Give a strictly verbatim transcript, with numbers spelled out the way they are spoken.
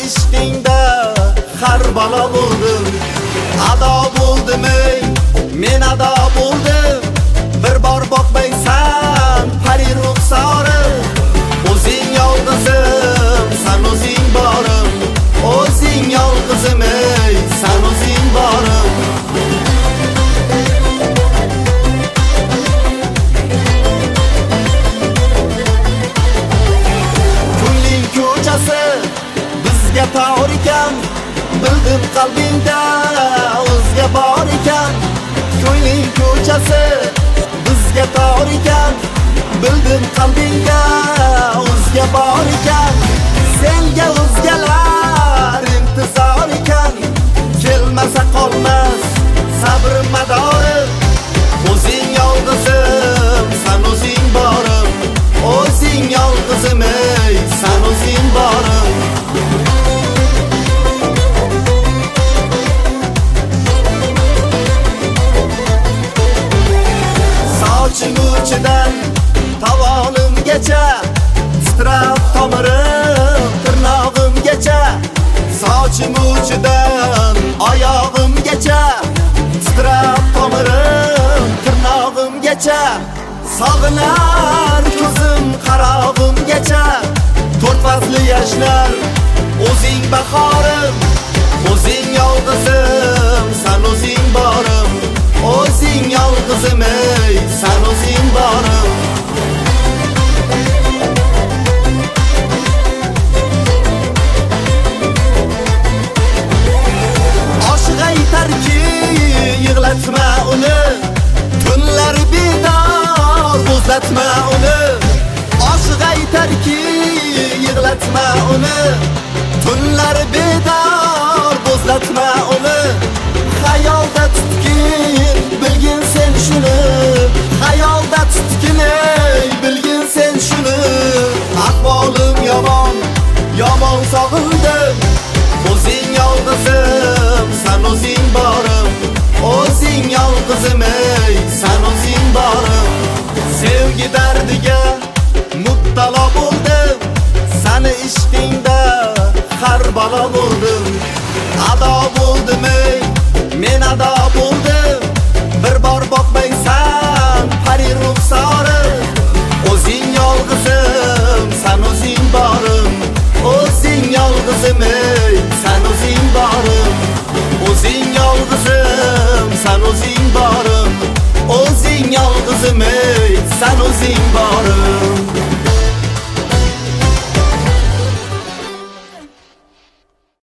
ishqingda har balo bo'ldim. Ado bo'ldim ey, men ado bo'ldim. Bir bor boqmaysan pari ruxsori. O'zing yolg'izim, san o'zing borim. O'zing yolg'izim ey, san o'zing borim. Ko'ngling ko'chasi bizga tor ekan, bildim qalbingda o'zga bor ekan. Ko'ngling ko'chasi bizga tor ekan, bildim qalbingda o'zga bor ekan. Senga o'zgalar intizor ekan, kelmasa qolmas sabrim madorim. O'zing yolg'izim, san o'zing borim. O'zing yolg'izim ey, san o'zing borim. Soching uchidan tovonimgacha, titrab tomirim tirnog'imgacha. Soching uchidan oyog'imgacha, titrab tomirim tirnog'imgacha. Sog'inar ko'zim qarog'imgacha, to'rt fasli yashnar o'zing bahorim. O'zing yolg'izim, san o'zing borim. O'zing yolg'izim ey, san o'zing borim. Oshiq aytarki yig'latma uni, tunlar bedor bo'zlatma uni. Oshiq aytarki yig'latma uni, tunlar bedor bo'zlatma